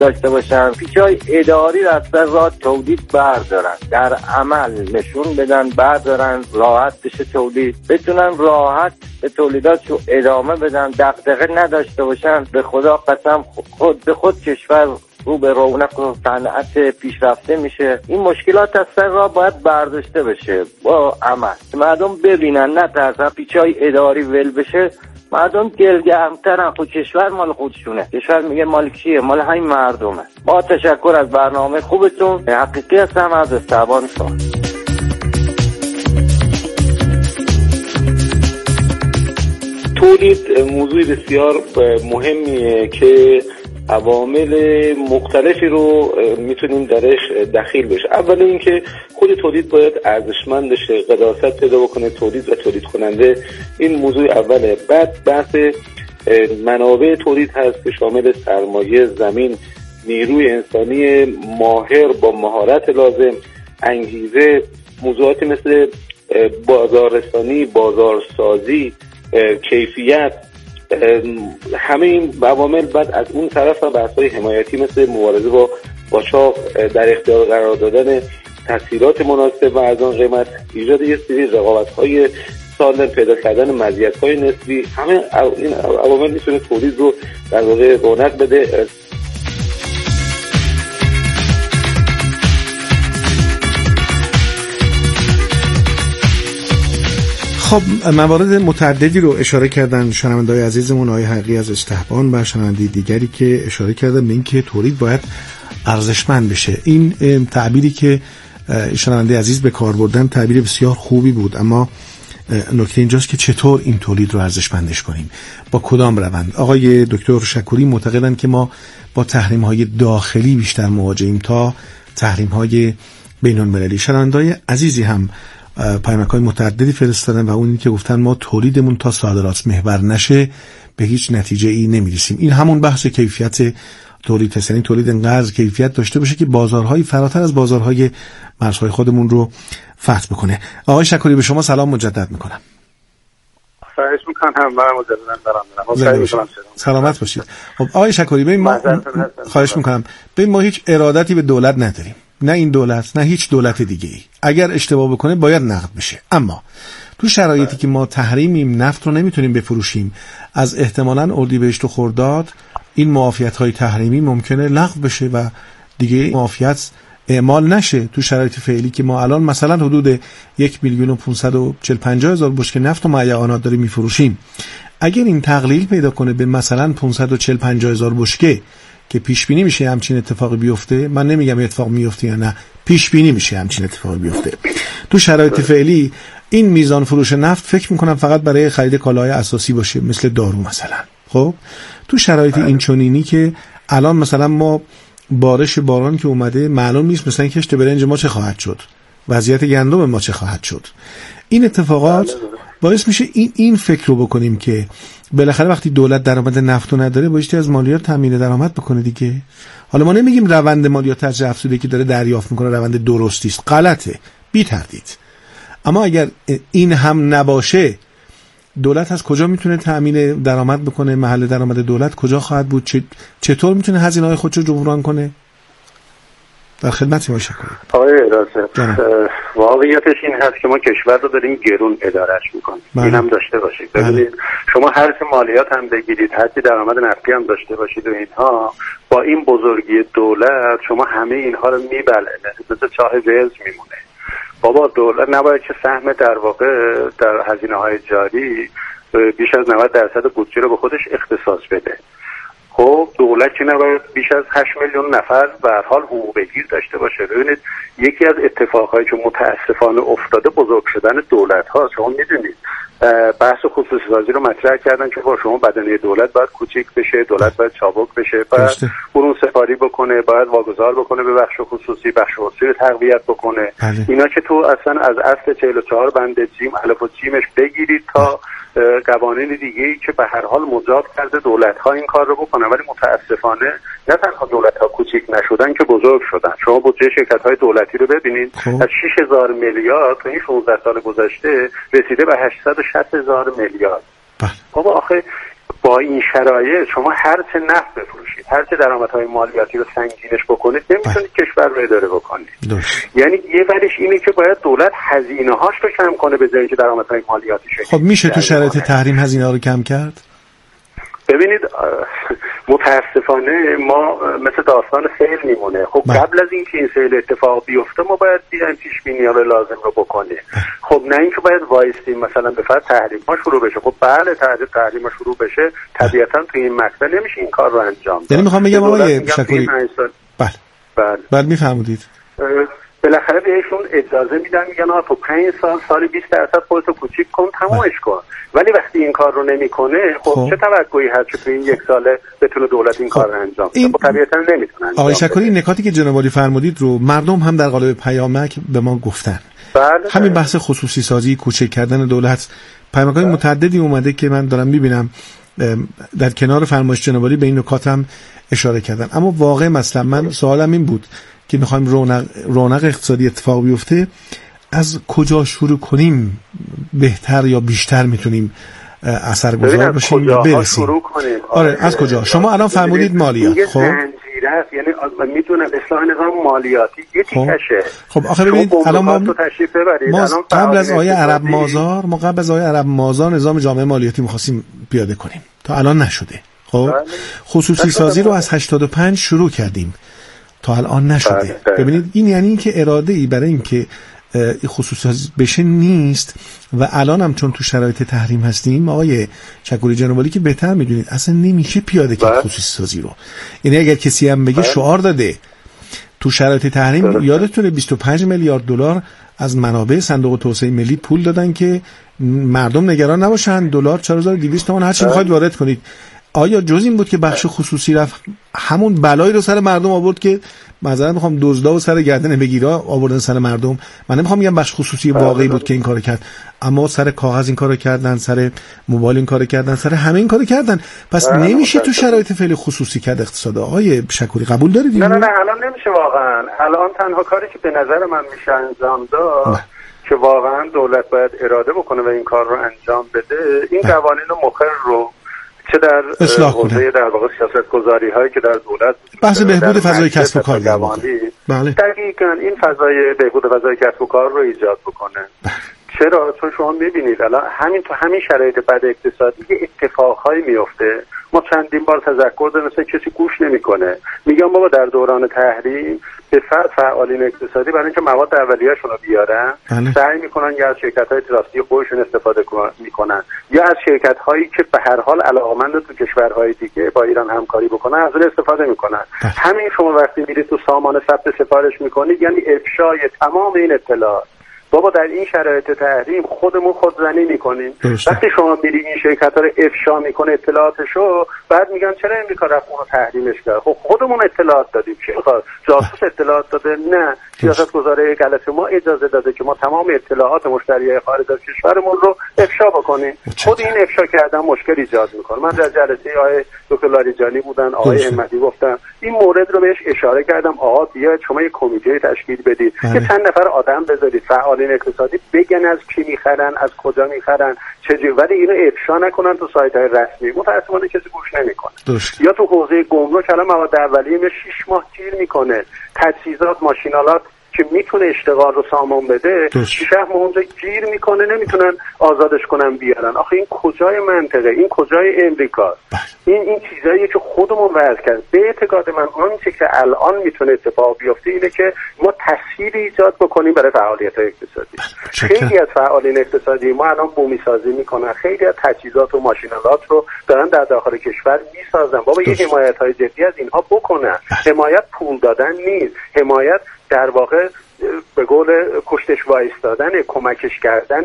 داشته باشن، پیچای اداری را از سر راه تولید بردارن، در عمل نشون بدن بردارن، راحت بشه تولید، بتونن راحت به تولیداتشو ادامه بدن، دغدغه نداشته باشن. به خدا قسم خود به خود کشور رو به رونق و صنعت پیشرفته میشه. این مشکلات از سر راه باید برداشته بشه با عمل، مردم ببینن نه ترسن پیچای اداری ول بشه، مردم دلگرم‌ترن. خود کشور مال خودشونه، کشور میگه مال کیه؟ مال همین مردمه. با تشکر از برنامه خوبتون. حقیقی هستم از استعبان سال. تولید موضوع بسیار مهمیه که عوامل مختلفی رو میتونیم درش دخیل بشه. اول اینکه خود تولید باید ارزشمند بشه، قداست پیدا بکنه تولید و تولید کننده. این موضوع اوله. بعد بحث منابع تولید هست که شامل سرمایه، زمین، نیروی انسانی ماهر با مهارت لازم، انگیزه، موضوعاتی مثل بازاررسانی، بازارسازی، کیفیت، همه این عوامل. بعد از اون طرف بحث‌های حمایتی مثل مبارزه با قاچاق، در اختیار قرار دادن تسهیلات مناسب و از آن قیمت، ایجاد یه سری رقابت‌های سالم، پیدا کردن مزیت‌های نسبی، همه این عوامل میتونه تولید رو در واقع رونق بده. خب موارد متعددی رو اشاره کردن شنونده‌های عزیزمون، آقای حقیقی از استحبان و شنونده دیگری که اشاره کردن به این که تولید باید ارزشمند بشه. این تعبیری که شنونده عزیز به کار بردن تعبیر بسیار خوبی بود، اما نکته اینجاست که چطور این تولید رو ارزشمندش کنیم، با کدام روند. آقای دکتر شکوری معتقدند که ما با تحریم‌های داخلی بیشتر مواجهیم تا تحریم‌های بین‌المللی. شنونده‌های عزیزی هم پیامک‌های متعددی فرستادن و اونی که گفتن ما تولیدمون تا صادرات محور نشه به هیچ نتیجه‌ای نمی‌رسیم. این همون بحث کیفیت تولید هست، یعنی تولید انقدر کیفیت داشته باشه که بازارهای فراتر از بازارهای مرزهای خودمون رو فتح بکنه. آقای شکوری به شما سلام مجدد میکنم. خواهش میکنم. من مجددا دارم. سلامت باشید. خب آقای شکوری ببین ما خواهش میکنم، ببین ما هیچ ارادتی به دولت نداریم، نه این دولت نه هیچ دولت دیگه ای. اگر اشتباه بکنه باید نقد بشه، اما تو شرایطی که ما تحریمیم، نفت رو نمیتونیم بفروشیم، از احتمالاً اردیبهشت و خرداد این معافیت‌های تحریمی ممکنه لغو بشه و دیگه معافیت اعمال نشه. تو شرایط فعلی که ما الان مثلا حدود 1,545,000 بشکه نفت و معیعانات داریم میفروشیم، اگر این تقلیل پیدا کنه به مثلا 545,000 بشکه که پیش بینی میشه همچین اتفاقی بیفته، من نمیگم اتفاق میفته یا نه، پیش بینی میشه همچین اتفاقی بیفته، تو شرایط فعلی این میزان فروش نفت فکر میکنم فقط برای خرید کالاهای اساسی باشه، مثل دارو مثلا. خب تو شرایط این چنینی که الان مثلا ما باران که اومده معلوم نیست مثلا کشت برنج ما چه خواهد شد، وضعیت گندم ما چه خواهد شد، این اتفاقات باعث میشه این فکر رو بکنیم که بالاخره وقتی دولت درآمد نفت رو نداره بایستی از مالیات تامین درآمد بکنه دیگه. حالا ما نمیگیم روند مالیات ترجیح افزوده که داره دریافت میکنه روند درستی است، غلطه بی تردید، اما اگر این هم نباشه دولت از کجا میتونه تامین درآمد بکنه؟ محل درآمد دولت کجا خواهد بود؟ چطور میتونه هزینه‌های خودش رو جبران کنه؟ در خدمتی باشم. آقای راست واقعیتش این هست که ما کشور رو داریم گرون ادارهش میکنیم. این هم داشته باشید. ببینید شما هر چه مالیات هم بگیرید، هر چه درآمد نفتی هم داشته باشید و اینها، با این بزرگی دولت شما همه اینها رو میبلعه، مثل چاه ولز میمونه. بابا دولت نباید که سهم در واقع در هزینه‌های جاری بیش از 90% بودجه رو به خودش اختصاص بده. خب دولت که نباید بیش از 8 میلیون نفر به هر حال حقوق بگیر داشته باشه. ببینید یکی از اتفاقهایی که متاسفانه افتاده بزرگ شدن دولت ها. شما میدونید بحث خصوصی سازی رو مطرح کردن که با شما بدنه دولت باید کوچیک بشه، دولت باید چابک بشه، باید برون سپاری بکنه، باید واگذار بکنه به بخش خصوصی، بخش خصوصی رو تقویت بکنه. اینا که تو اصلا از اصل 44 بند جیم الف و جیمش بگیرید تا قوانین دیگه‌ای که به هر حال مجاز کرده دولت‌ها این کار رو بکنن، ولی متاسفانه نه تنها دولت‌ها کوچیک نشدن که بزرگ شدن. شما بودجه شرکت‌های دولتی رو ببینید، از 6,000 میلیارد تا این 16 سال گذشته رسیده به 860,000 میلیارد. بابا آخه با این شرایط شما هر چه نفت بفروشید، هر چه درآمدهای مالیاتی رو سنگینش بکنید، نمیتونید کشور رو اداره بکنید. یعنی یه ورش اینه که باید دولت هزینه‌هاش رو کم کنه به جای اینکه درآمدهای مالیاتیش. خب میشه تو شرایط تحریم هزینه‌ها رو کم کرد؟ ببینید متاسفانه ما مثل داستان سیل میمونه. خب قبل از اینکه این سیل اتفاق بیفته ما باید بیایم پیش بینی‌ها لازم رو بکنیم. خب نه اینکه باید وایستیم مثلا به فرض تحریم ها شروع بشه. خب بله تحریم ها شروع بشه طبیعتا تو این مقطع نمیشه این کار رو انجام داد. یعنی میخوام بگم آقای شکوری بله میفهمید بالاخره بهشون اجازه میدن، میگن تو 5 سال 20% خودتو کوچیک کن تمامش کن. ولی وقتی این کار رو نمیکنه خب چه توقعی هست که تو این 1 ساله بتونه دولت این کار رو انجام بده؟ خب طبیعتا نمیتونه. آقای شکوری این نکاتی که جناب عالی فرمودید رو مردم هم در قالب پیامک به ما گفتن. همین بحث خصوصی سازی، کوچک کردن دولت، پیامک‌های متعددی اومده که من دارم میبینم در کنار فرمایش جناب عالی به این نکات هم اشاره کردن. اما واقع مثلا من سوالم این بود که میخوایم رونق اقتصادی اتفاق بیفته، از کجا شروع کنیم بهتر یا بیشتر میتونیم اثرگذار باشیم و برسیم؟ آره از کجا؟ شما الان فرمودید مالیات. خب یعنی میتونم اصلاح نظام مالیاتی یه تیکشه. خب آخه ببینید الان ما قبل از آیه عرب مازار نظام جامعه مالیاتی می‌خواستیم پیاده کنیم، تا الان نشده. خب خصوصی سازی رو از 85 شروع کردیم تا الان نشده. ببینید این یعنی این که اراده ای برای اینکه خصوصی سازی بشه نیست و الان هم چون تو شرایط تحریم هستیم آقای شکوری جناب عالی که بهتر میدونید اصلا نمیشه پیاده کرد خصوصی سازی رو. یعنی اگر کسی هم بگه شعار داده تو شرایط تحریم، یادتونه 25 میلیارد دلار از منابع صندوق توسعه ملی پول دادن که مردم نگران نباشن، دلار 4200 تومان هر چی میخواید وارد کنید. آیا جز این بود که بخش خصوصی رفت همون بلایی رو سر مردم آورد که معذرت میخوام دزدا و سر گردن بگیرا آوردن سر مردم؟ من نمیخوام بگم بخش خصوصی واقعی بود که این کارو کرد، اما سر کاغذ این کارو کردن، سر موبایل این کارو کردن، سر همه این کارو کردن. پس نمیشه تو شرایط فعلی خصوصی کرد اقتصاد. آقای شکوری قبول دارید؟ نه الان نمیشه واقعا. الان تنها کاری که به نظر من میشه انجام داد که واقعا دولت باید اراده بکنه و این کار رو انجام بده، این قوانین مخر رو چه در حوزه در واقع سیاست‌گذاری هایی که در دولت بحث بهبود فضای کسب و کار دقیقاً این فضای بهبود فضای کسب و کار رو ایجاد بکنه. چرا؟ چون شما می‌بینید الان همین شرایط بد اقتصادی اتفاقهایی میفته. ما چندین بار تذکر دادیم مثلا کسی گوش نمیکنه. میگم بابا در دوران تحریم به فعالین اقتصادی برای اینکه مواد اولیه‌شون رو بیارن سعی میکنن یا از شرکت‌های تراستی خودشون استفاده میکنن یا از شرکت‌هایی که به هر حال علاقه‌مند تو کشورهای دیگه با ایران همکاری بکنن از اون استفاده میکنن. همین شما وقتی میرید تو سامان ثبت سفارش میکنید یعنی افشای تمام این اطلاعات. بابا در این شرایط تحریم خودمون خودزنی میکنیم. وقتی شما میرید این شرکت ها رو افشا میکنه اطلاعاتشو، بعد میگن چرا امریکا رفت اونو تحریمش کرد؟ خب خودمون اطلاعات دادیم. چی میخواد؟ جاسوس اطلاعات داده؟ نه، سیاست‌گذاری غلط ما اجازه داده که ما تمام اطلاعات مشتریای خارج از کشورمون رو افشا بکنیم. خود این افشا کردن مشکل ایجاد میکنه. من در جلسه آقای دکتر لاریجانی بودن، آقای احمدی گفتم این مورد رو بهش اشاره کردم. آقا بیاید شما یک کمیته تشکیل بدید که چند نفر آدم بذارید فعالین اقتصادی بگن از کی میخرن، از کجا میخرن، چجوری، ولی اینو افشا نکنن تو سایت‌های رسمی. متأسفانه کسی گوش نمیکنه. یا تو حوزه گمرک الان مواد اولیه 6 ماه گیر میکنه. تجهیزات، ماشینالات که میتونه اشتغال رو سامان بده 6 ماه اونجا گیر میکنه، نمیتونن آزادش کنن بیارن. آخه این کجای منطقه؟ این کجای امریکا؟ این چیزاییه که خودمون وضع کرد. به اعتقاد من آنچه که الان میتونه اتفاق بیفته اینه که ما تسهیل ایجاد بکنیم برای فعالیت اقتصادی. خیلی از فعالین اقتصادی ما الان بومی سازی میکنن، خیلی از تجهیزات و ماشینالات رو دارن در داخل کشور میسازن. بابا یه حمایت‌های جدی از اینها بکنن. حمایت پول دادن نیست، حمایت در واقع به قول کشتش وایستادن، کمکش کردن،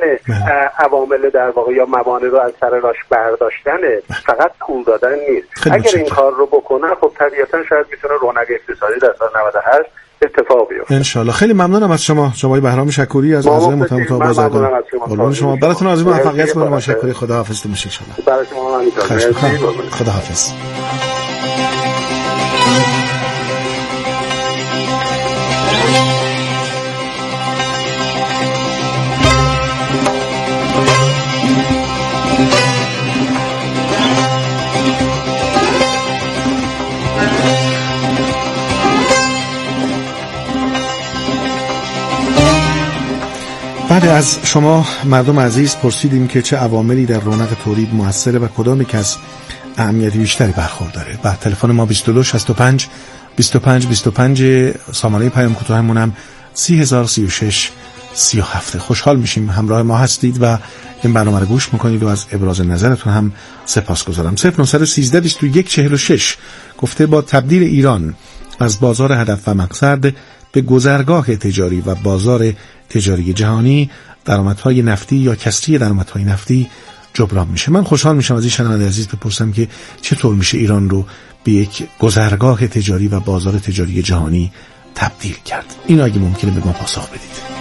عوامل در واقع یا موانع رو از سر راش برداشتن، فقط پول دادن نیست. اگر این کار رو بکنن خب طبیعتا شاید میتونه رونق اقتصادی در سال 98 اتفاق بیفته. ان شاء الله. خیلی ممنونم از شما جناب بهرام شکوری از اعضای متمتا بازرگان. قربان شما. براتون آرزوی موفقیت می‌کنم. شکوری خداحافظتون باشه ان شاء الله. برای شما همینطور. خداحافظ. بعد از شما مردم عزیز پرسیدیم که چه عواملی در رونق تولید مؤثره و کدام یک از اهمیت بیشتری برخورداره. بعد تلفن ما 22 65 25 25 سامانه پیام کوتاهمون هم 3036 37. خوشحال میشیم همراه ما هستید و این برنامه رو گوش میکنید و از ابراز نظرتون هم سپاسگزارم. 0913 21 46 گفته با تبدیل ایران از بازار هدف و مقصد به گذرگاه تجاری و بازار تجاری جهانی، درآمدهای نفتی یا کسری درآمدهای نفتی جبران میشه. من خوشحال میشم از این شنونده عزیز بپرسم که چطور میشه ایران رو به یک گذرگاه تجاری و بازار تجاری جهانی تبدیل کرد. این اگه ممکنه به ما پاسخ بدید.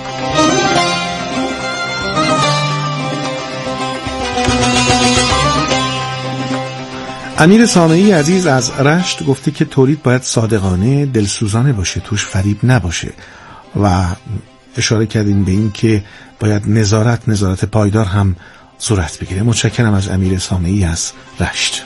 امیر سامعی عزیز از رشت گفته که تولید باید صادقانه، دلسوزانه باشه، توش فریب نباشه و اشاره کردیم به این که باید نظارت پایدار هم صورت بگیره. متشکرم از امیر سامعی از رشت.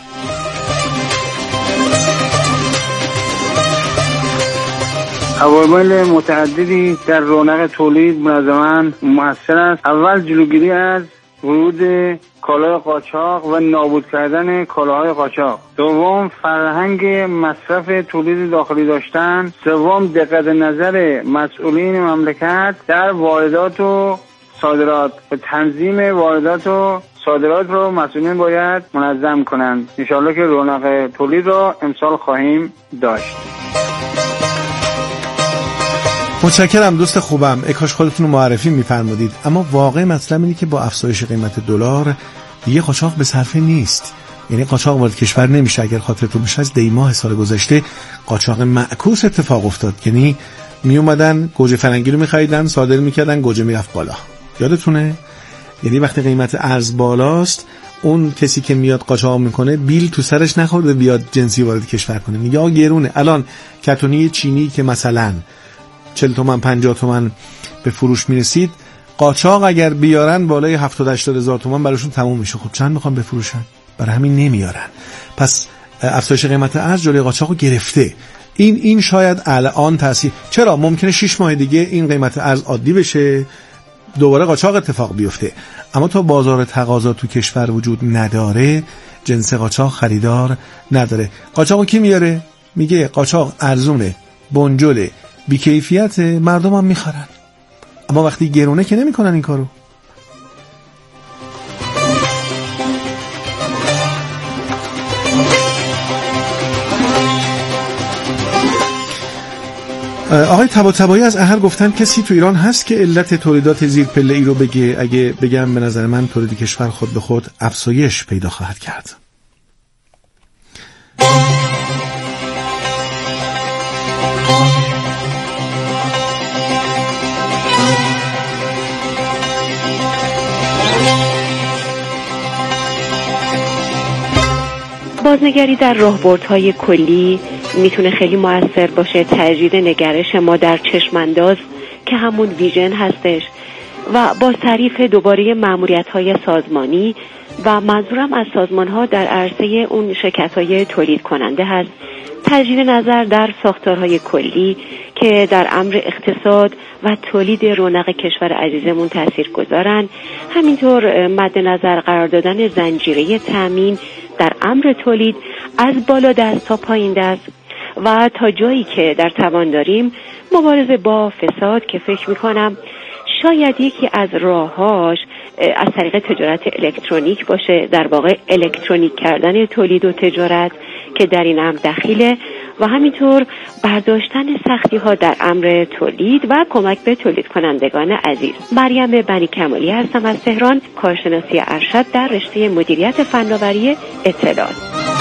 عوامل متعددی در رونق تولید منظما مؤثر است. اول جلوگیری از ورود کالای قاچاق و نابود کردن کالاهای قاچاق. دوم فرهنگ مصرف تولید داخلی داشتن. سوم دقت نظر مسئولین مملکت در واردات و صادرات و تنظیم واردات و صادرات رو مسئولین باید منظم کنند. انشاءالله که رونق تولید رو امسال خواهیم داشت. متشکرم دوست خوبم. کاش خودتون رو معرفی می‌فرمودید. اما واقع مطلب اینه که با افزایش قیمت دلار دیگه قاچاق به صرفه نیست. یعنی قاچاق وارد کشور نمیشه. اگر خاطرتون باشه از دی ماه سال گذشته قاچاق معکوس اتفاق افتاد. یعنی می اومدن گوجه فرنگی رو می‌خریدن، صادر می‌کردن، گوجه میرفت بالا. یادتونه؟ یعنی وقتی قیمت ارز بالاست اون کسی که میاد قاچاق میکنه بیل تو سرش نخورده بیاد جنسی وارد کشور کنه. میگه آ گرونه. الان کتونی چینی که مثلا 40 تومن 50 تومن به فروش میرسید، قاچاق اگر بیارن بالای 70-80 هزار تومن براشون تموم میشه. خب چند میخوان بفروشن؟ برای همین نمیارن. پس افزایش قیمت ارز جلوی قاچاقو گرفته. این شاید الان تاثیر. چرا؟ ممکنه 6 ماه دیگه این قیمت ارز عادی بشه، دوباره قاچاق اتفاق بیفته. اما تا بازار تقاضا تو کشور وجود نداره، جنس قاچاق خریدار نداره. قاچاقو کی میاره؟ میگه قاچاق ارزونه، بنجله، بیکیفیت، مردم هم میخورن. اما وقتی گرونه که نمیکنن این کارو. آقای طباطبایی از اهل گفتن کسی تو ایران هست که علت تولیدات زیر پله ای رو بگه؟ اگه بگم به نظر من تولید کشور خود به خود افزایش پیدا خواهد کرد. بازنگری در راهبردهای کلی میتونه خیلی مؤثر باشه. تجدید نگرش ما در چشمانداز که همون ویژن هستش و با تعریف دوباره ماموریت‌های سازمانی و منظورم از سازمان‌ها در عرصه اون شرکت‌های تولید کننده هست. تجدید نظر در ساختارهای کلی که در امر اقتصاد و تولید رونق کشور عزیزمون تأثیر گذارن. همینطور مد نظر قرار دادن زنجیره تامین در امر تولید از بالا دست تا پایین دست و تا جایی که در توان داریم مبارزه با فساد که فکر میکنم شاید یکی از راهاش از طریق تجارت الکترونیک باشه، در واقع الکترونیک کردن تولید و تجارت که در این امر دخیله و همینطور برداشتن سختی ها در امر تولید و کمک به تولید کنندگان عزیز. مریم بنی کمالی هستم از تهران، کارشناسی ارشد در رشته مدیریت فناوری اطلاعات.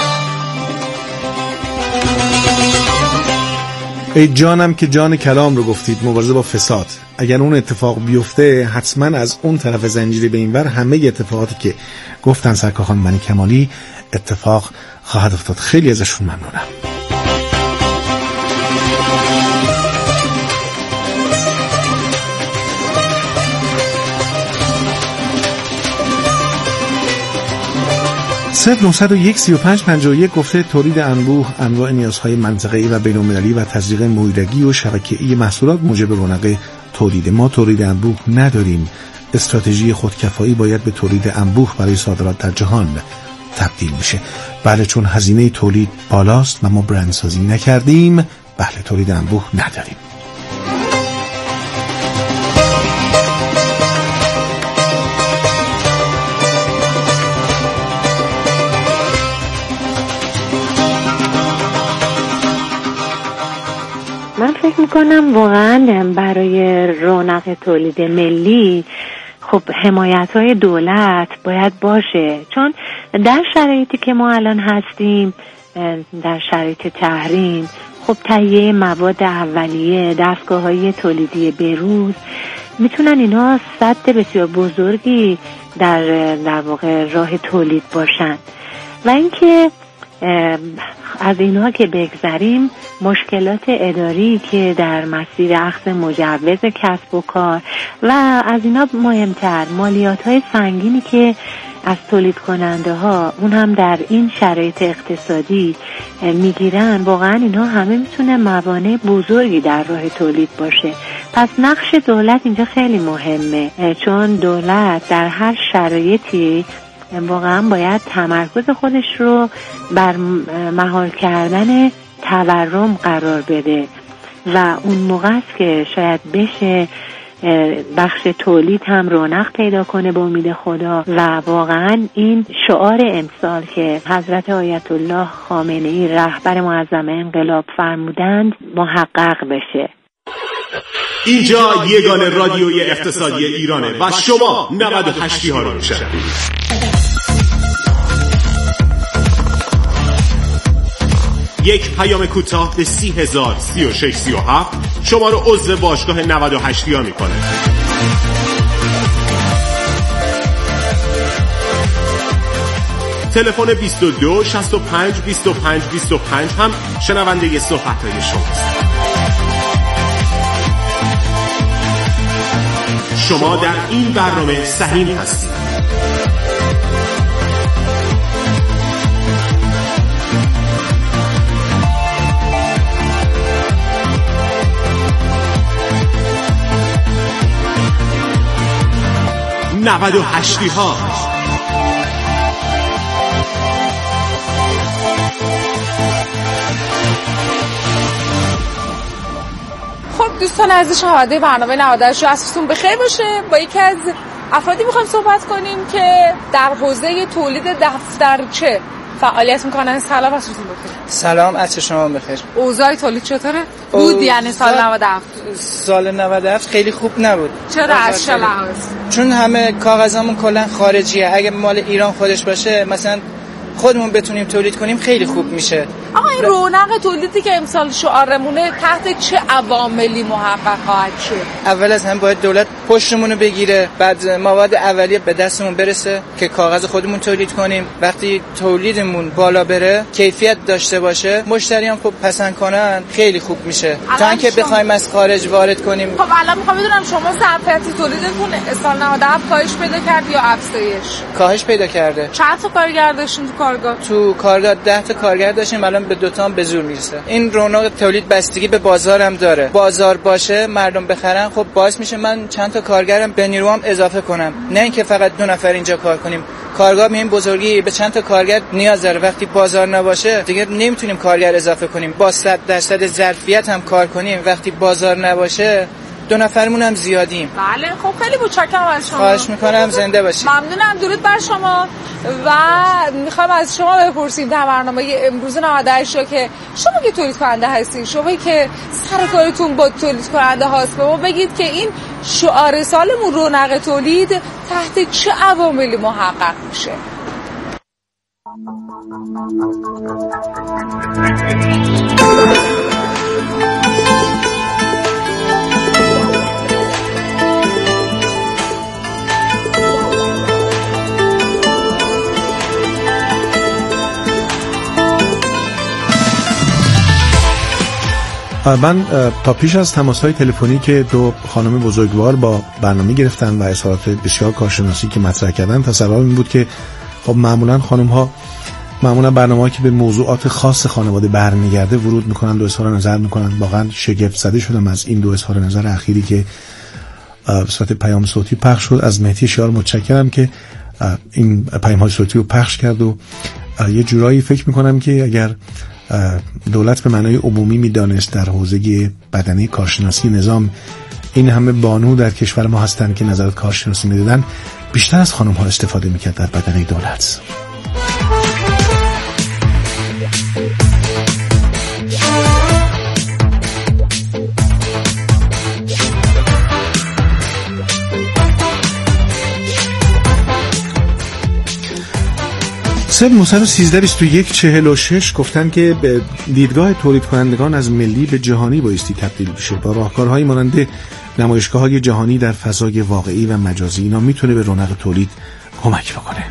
ای جانم که جان کلام رو گفتید، مبارزه با فساد. اگر اون اتفاق بیفته حتما از اون طرف زنجیره به این ور همه اتفاقاتی که گفتن سرکار خانم بنی کمالی اتفاق خواهد افتاد. خیلی ازشون ممنونم. صفر 901 35 51 گفته تولید انبوه انواع نیازهای منطقه‌ای و بین‌المللی و تزریق مویدگی و شبکه‌ای محصولات موجب رونق تولید. ما تولید انبوه نداریم استراتژی خودکفایی باید به تولید انبوه برای صادرات در جهان تبدیل میشه. بله، چون هزینه تولید بالاست و ما برندسازی نکردیم، بله تولید انبوه نداریم. من فکر میکنم واقعا برای رونق تولید ملی خب حمایت‌های دولت باید باشه، چون در شرایطی که ما الان هستیم، در شرایط تحریم، خب تهیه مواد اولیه، دستگاه‌های تولیدی بروز میتونن اینا سد بسیار بزرگی در واقع راه تولید باشن. و اینکه از اینها که بگذریم، مشکلات اداری که در مسیر اخذ مجوز کسب و کار و از اینا مهمتر مالیات‌های سنگینی که از تولید کننده ها اون هم در این شرایط اقتصادی میگیرن، واقعا اینها همه میتونه موانع بزرگی در راه تولید باشه. پس نقش دولت اینجا خیلی مهمه، چون دولت در هر شرایطی واقعا باید تمرکز خودش رو بر مهار کردن تورم قرار بده و اون موقع است که شاید بشه بخش تولید هم رونق پیدا کنه به امید خدا و واقعا این شعار امسال که حضرت آیت الله خامنه‌ای رهبر معظم انقلاب فرمودند محقق بشه. اینجا یگانه رادیوی اقتصادی ایرانه و شما 98 ها رو میشنوید. یک پیام کوتاه به 30,036,37 شما رو عضو باشگاه 98 ها میکنه. تلفن 22 65 25 25 هم شنونده صحبت‌های شماست. شما در این برنامه سهیم هستید. نود و هشتی ها. خب دوستان عزیز، شنونده برنامه 98 عصرتون بخیر باشه. با یکی از افرادی میخوایم صحبت کنیم که در حوزه تولید دفترچه فعالیت میکنن. سلام، عصرتون بخیر. سلام، عصر شما بخیر. اوضاع تولید چطوره؟ بود یعنی سال 97 سال 97 خیلی خوب نبود. چرا؟ از چه لحاظ؟ چون همه کاغذامون کلا خارجیه. اگه مال ایران خودش باشه، مثلا خودمون بتونیم تولید کنیم، خیلی خوب میشه. آقا این رونق تولیدی که امسال شعارمونه تحت چه عواملی محقق خواهد شد؟ اول از هم باید دولت پشتمون رو بگیره، بعد مواد اولیه به دستمون برسه که کاغذ خودمون تولید کنیم. وقتی تولیدمون بالا بره، کیفیت داشته باشه، مشتریان خوب پسند کنن، خیلی خوب میشه. تا اینکه بخوایم از خارج وارد کنیم. خب الان میخوام بدونم شما ظرفیت تولیدتون سال 97 کاهش پیدا کرد یا افزایش؟ کاهش پیدا کرده. چند تا کارگر داشتین تو کارگاه 10 تا کارگر داشتیم، الان به 2 تا به زور میرسه. این رونق تولید بستگی به بازار هم داره. بازار باشه، مردم بخرن، خب باعث میشه من چند تا کارگرم به نیروام اضافه کنم، نه اینکه فقط 2 نفر اینجا کار کنیم. کارگاه به این بزرگی به چند تا کارگر نیاز داره. وقتی بازار نباشه دیگه نمیتونیم کارگر اضافه کنیم. با 100% ظرفیت هم کار کنیم، وقتی بازار نباشه 2 نفرمون هم زیادیم. بله، خب خیلی متشکرم از شما. خواهش میکنم، زنده باشید. ممنونم، درود بر شما. و میخوام از شما بپرسیم در برنامه امروز 98 که شما که تولید کننده هستید، شما که سر کارتون با تولید کننده هاست، به ما بگید که این شعار سالمون رونق تولید تحت چه عواملی محقق میشه؟ من تا پیش از تماس‌های تلفنی که 2 خانم بزرگوار با برنامه گرفتن و اظهارات بسیار کارشناسی که مطرح کردن، تصورم این بود که خب معمولا خانم‌ها برنامه‌ای که به موضوعات خاص خانواده برمیگرده ورود میکنن، 2 اظهار نظر میکنن. واقعا شگفت زده شدم از این 2 اظهار نظر اخیری که به صورت پیام صوتی پخش شد. از مهدی شعار متشکرم که این پیام‌های صوتی رو پخش کرد و یه جورایی فکر میکنم که اگر دولت به معنای عمومی میدانست در حوزه بدنه کارشناسی نظام این همه بانو در کشور ما هستند که نظرات کارشناسی میدادن، بیشتر از خانم ها استفاده میکرد در بدنه دولت. سب 913-21-46 گفتن که به دیدگاه تولید کنندگان از ملی به جهانی بایستی تبدیل بشه. با راهکارهایی مانند نمایشگاه‌های جهانی در فضای واقعی و مجازی، اینا میتونه به رونق تولید کمک بکنه.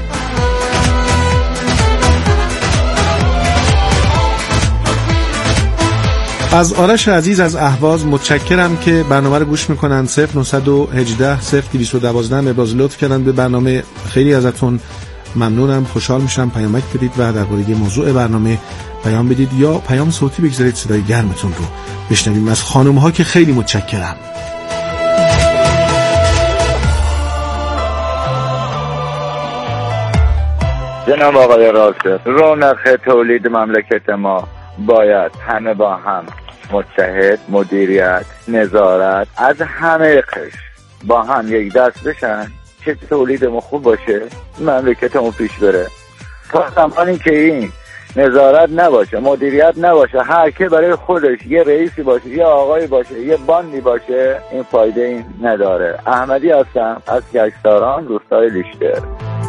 از آرش عزیز از اهواز متشکرم که برنامه رو گوش میکنن. 0918-0212 ابراز لطف کردن به برنامه. خیلی ازتون ممنونم، خوشحال میشم پیامک بدید و درباره موضوع برنامه پیام بدید یا پیام صوتی بگذارید صدای گرمتون رو بشنویم. از خانم ها که خیلی متشکرم. جناب آقای راسخ، رونق تولید مملکت ما باید همه با هم متحد، مدیریت، نظارت از همه قشر با هم یک دست بشن که تولیدمون خوب باشه، مملکتمون پیش بره. تا زمانی که این نظارت نباشه، مدیریت نباشه، هر کی برای خودش یه رئیسی باشه، یه آقایی باشه، یه باندی باشه، این فایده این نداره. احمدی هستم از گشتاران، روستای لیشتر.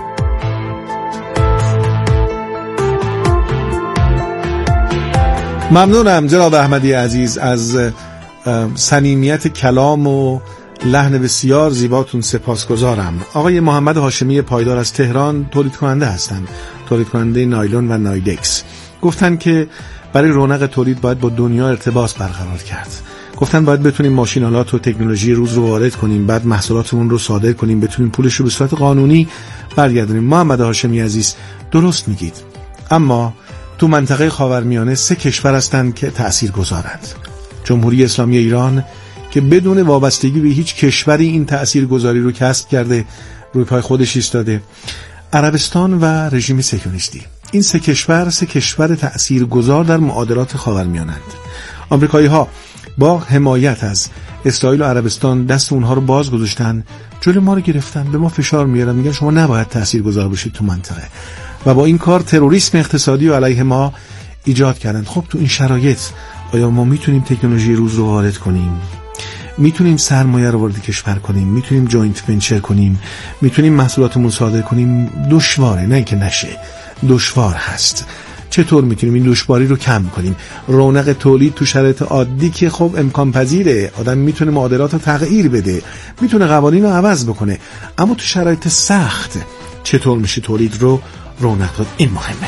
ممنونم جناب احمدی عزیز، از صمیمیت کلام و لحن بسیار زیباتون سپاسگزارم. آقای محمد هاشمی پایدار از تهران تولید کننده هستند، تولید کننده نایلون و نایدکس. گفتن که برای رونق تولید باید با دنیا ارتباط برقرار کرد. گفتن باید بتونیم ماشین‌آلات و تکنولوژی روز رو وارد کنیم، بعد محصولاتمون رو صادر کنیم، بتونیم پولش رو به صورت قانونی برگردونیم. محمد هاشمی عزیز درست میگید، اما تو منطقه خاورمیانه 3 کشور هستند که تأثیرگذارند. جمهوری اسلامی ایران که بدون وابستگی به هیچ کشوری این تأثیرگذاری رو کسب کرده، روی پای خودش ایستاده. عربستان و رژیم صهیونیستی. این 3 کشور تأثیرگذار در معادلات خاورمیانه‌اند. آمریکایی‌ها با حمایت از اسرائیل و عربستان دست اونها رو باز گذاشتن، جلوی ما رو گرفتن، به ما فشار میارن، میگن شما نباید تأثیرگذار باشید تو منطقه، و با این کار تروریسم اقتصادی و علیه ما ایجاد کردن. خب تو این شرایط آیا ما میتونیم تکنولوژی روز رو وارد کنیم؟ میتونیم سرمایه رو وارد کشور کنیم؟ میتونیم جوینت ونچر کنیم؟ میتونیم محصولاتمون صادر کنیم؟ دشواره، نه اینکه نشه، دشوار هست. چطور میتونیم این دشواری رو کم کنیم؟ رونق تولید تو شرایط عادی که خب امکان پذیره، آدم میتونه معادلات رو تغییر بده، میتونه قوانین رو عوض بکنه، اما تو شرایط سخت چطور میشه تولید رو رونق داد؟ این مهمه.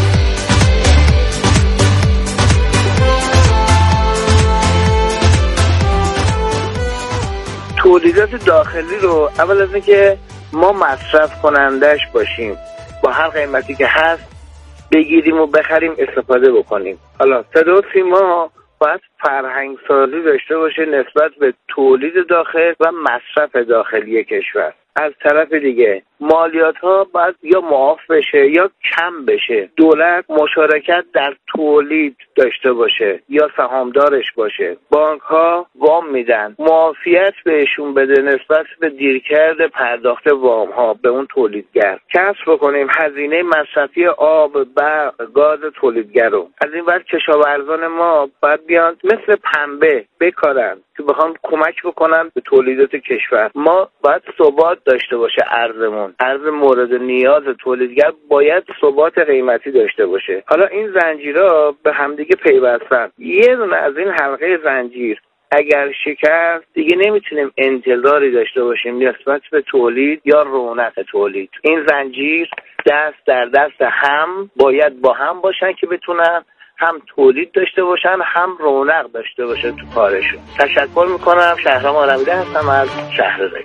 تولیدات داخلی رو اول از اینکه ما مصرف کنندش باشیم، با هر قیمتی که هست بگیریم و بخریم، استفاده بکنیم. حالا صدا و سیما باید فرهنگ سازی داشته باشه نسبت به تولید داخل و مصرف داخلی کشور. از طرف دیگه مالیات ها باید یا معاف بشه یا کم بشه. دولت مشارکت در تولید داشته باشه یا سهامدارش باشه. بانک ها وام میدن، معافیت بهشون بده نسبت به دیرکرد پرداخت وام ها به اون تولیدگر. کسب بکنیم هزینه مصرفی آب، برق، گاز تولیدگر رو. از این ور کشاورزان ما باید بیان مثل پنبه بکارن که بخوان کمک بکنن به تولیدات کشور. ما باید ثبات داشته باشه ارزمون. ارز مورد نیاز تولیدگر باید ثبات قیمتی داشته باشه. حالا این زنجیرها به همدیگه پیوستن. یه دونه از این حلقه زنجیر اگر شکست، دیگه نمیتونیم انتظاری داشته باشیم نسبت به تولید یا رونق تولید. این زنجیر دست در دست هم باید با هم باشن که بتونن هم تولید داشته باشن، هم رونق داشته باشه تو کارشون. تشکر میکنم. شهرام آرمیده هستم از شهرزایی.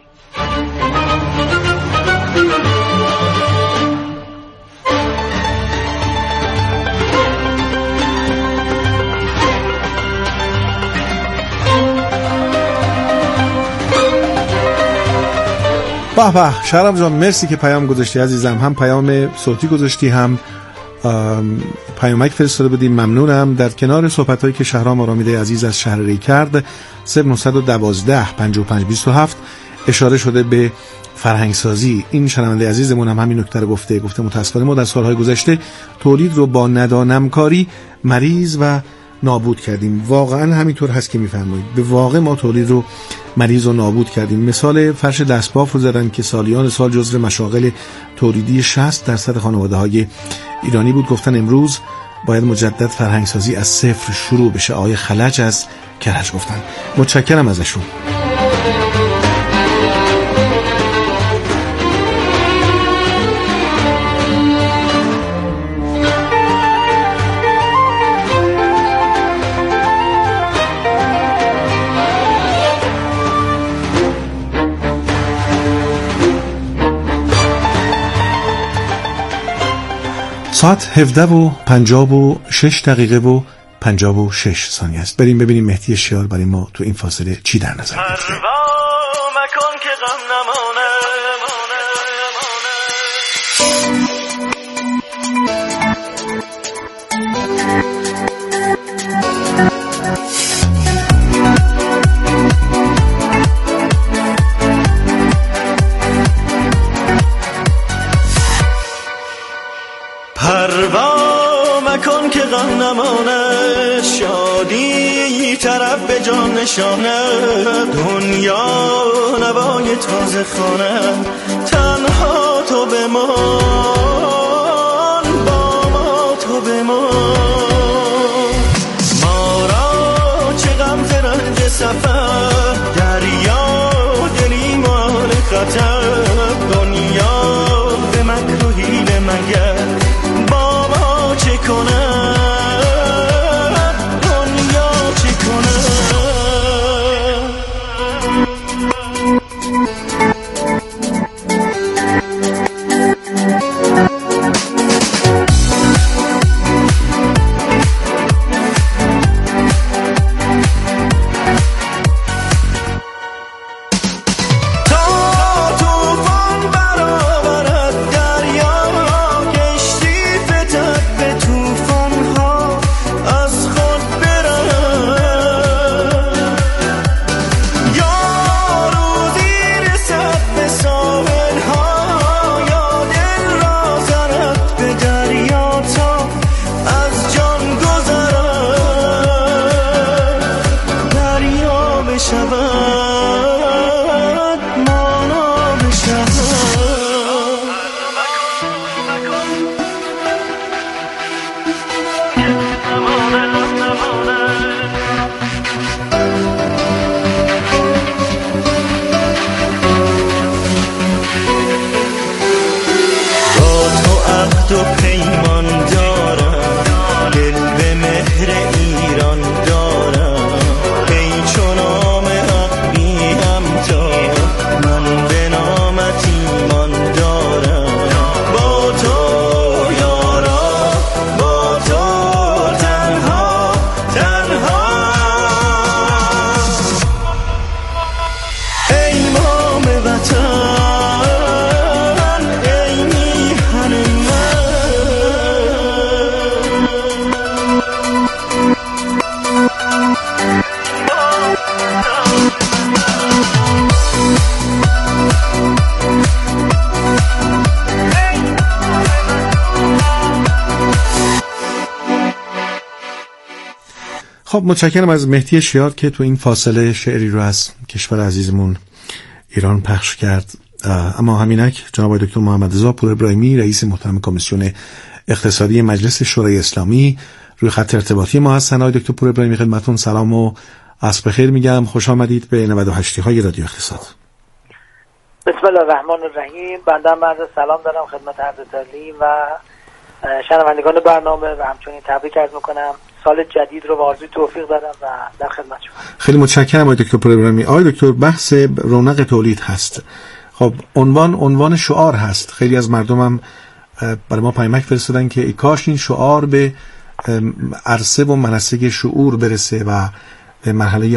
به به شهرام جان، مرسی که پیام گذاشتی عزیزم، هم پیام صوتی گذاشتی هم پیامک فرستاده بودیم، ممنونم. در کنار صحبت‌هایی که شهرام آرامیده عزیز از شهر ری کرد 0912 5527 اشاره شده به فرهنگسازی. این شنونده عزیزمون هم همین نکته رو گفته متأسفانه ما در سالهای گذشته تولید رو با ندانمکاری مریض و نابود کردیم. واقعا همینطور هست که میفرمایید، به واقع ما تولید رو مریض و نابود کردیم. مثال فرش دستباف رو زدن که سالیان سال جزو مشاغل تولیدی 60% خانواده‌های ایرانی بود. گفتن امروز باید مجدد فرهنگسازی از صفر شروع بشه. آقای خلج از کرج گفتن. متشکرم ازشون. ساعت 17:56 است. بریم ببینیم مهدی شیار برای ما تو این فاصله چی در نظر گرفته. مکن که غم نمانه، شادی طرف به جان نشانه، دنیا نوای تازه خانه، تنها تو بمان، با ما تو بمان. ما را چه غم ز رنج سفر، دریا دلی مال خطر، دنیا به مکر و حیله مگر با ما چه کنه، دنیا چه کنه. خب متشکرم از مهدی شیار که تو این فاصله شعری رو از کشور عزیزمون ایران پخش کرد. اما همینک جناب دکتر محمد رضا پور ابراهیمی رئیس محترم کمیسیون اقتصادی مجلس شورای اسلامی روی خط ارتباطی ما هستن. آقای دکتر پور ابراهیمی خدمتتون سلام و عصر بخیر میگم. خوش آمدید به 98 های رادیو اقتصاد. بسم الله الرحمن الرحیم. بنده هم عرض سلام دارم خدمت حضرت علی و شنوندگان برنامه و همچنین تبریک عرض میکنم سال جدید رو با آرزوی توفیق دارم و در خدمت شما. خیلی متشکرم آقای دکتر پور ابراهیمی. آقای دکتر بحث رونق تولید هست. خب عنوان شعار هست. خیلی از مردم هم برای ما پیامک فرستادن که ای کاش این شعار به عرصه و منصه شعور برسه و به مرحله